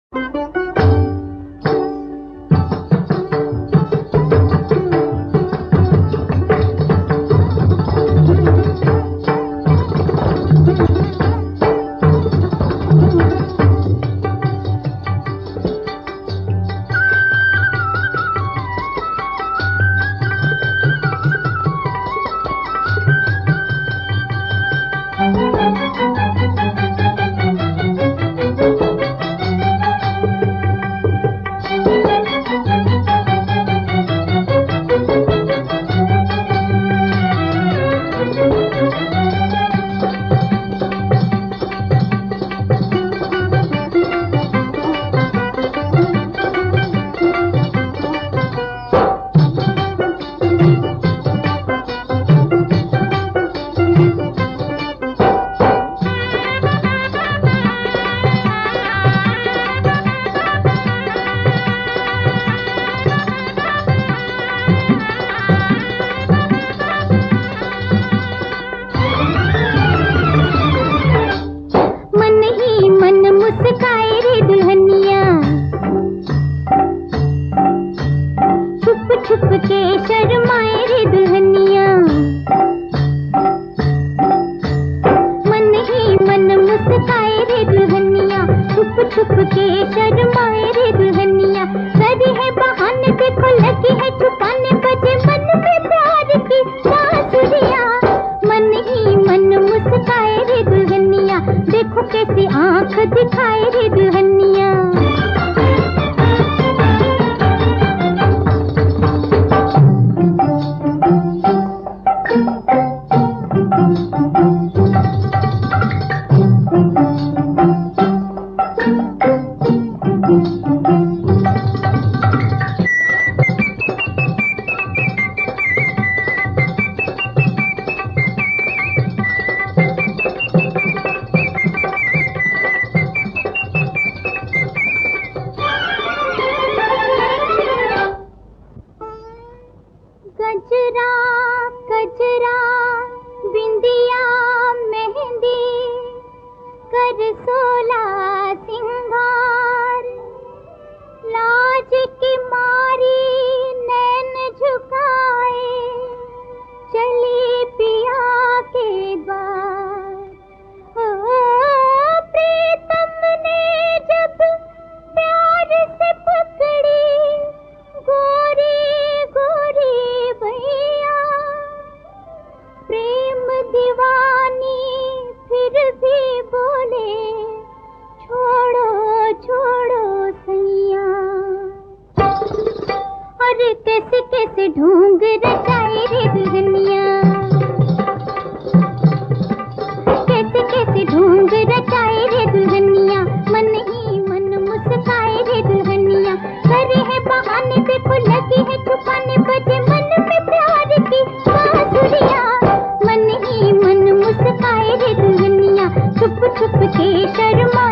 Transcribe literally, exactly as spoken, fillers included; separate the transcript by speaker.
Speaker 1: छुप के शर्माए रे दुल्हनिया, मन ही मन मुस्काए रे दुल्हनिया, छुप छुप के शर्माए रे दुल्हनिया। सरी है बहाने देखो लगी है छुपाने, बजे मन में प्यार की बांसुरियां। मन ही मन मुस्काए रे दुल्हनिया, देखो कैसे आंख दिखाए रे दुल्हनिया। गजरा गजरा बिंदिया मेहंदी कर सोला सिंगार, लाज की मारी नैन झुकाए चली पिया के द्वार। ओ प्रीतम ने जब प्यार से पकड़ी गोरी गोरी भैया, प्रेम दीवानी फिर भी बोले छोड़ो छोड़ो सैया। और कैसे कैसे ढोंग रचाए रे दुल्हनिया, कैसे कैसे ढोंग रचाए रे दुल्हनिया। मन ही मन मुस्काए रे दुल्हनिया, करे है बहाने देखो लगी है छुपाने, बजे मन में प्यार की बांसुरियां। मन ही मन मुस्काए रे दुल्हनिया, छुप छुप के शर्मा